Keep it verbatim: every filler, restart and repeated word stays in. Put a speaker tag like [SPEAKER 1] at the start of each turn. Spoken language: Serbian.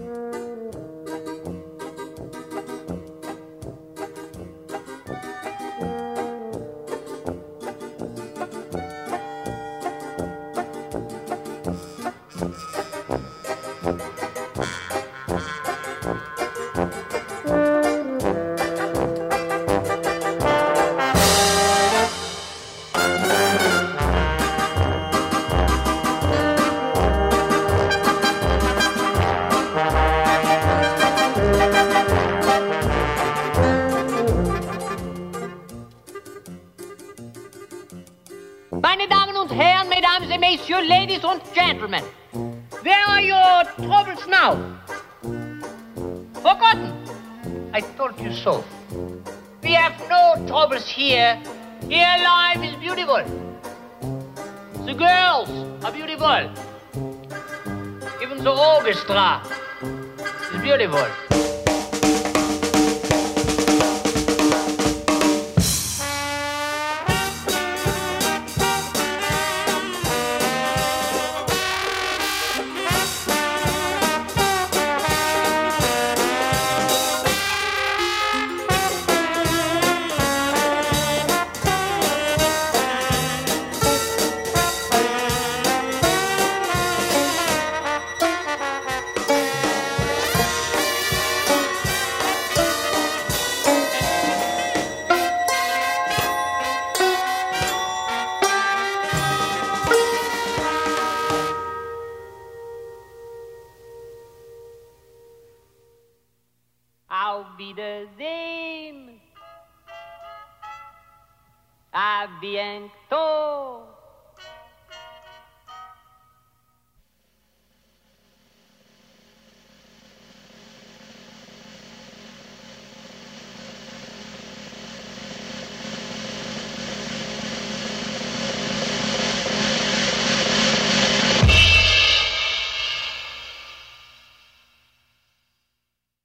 [SPEAKER 1] Meine Damen und Herren, Mesdames et Messieurs, Ladies and Gentlemen, where are your troubles now? Forgotten? I told you so. We have no troubles here. Here life is beautiful. The girls are beautiful. Even the orchestra is beautiful. Auf Wiedersehen. A bientôt.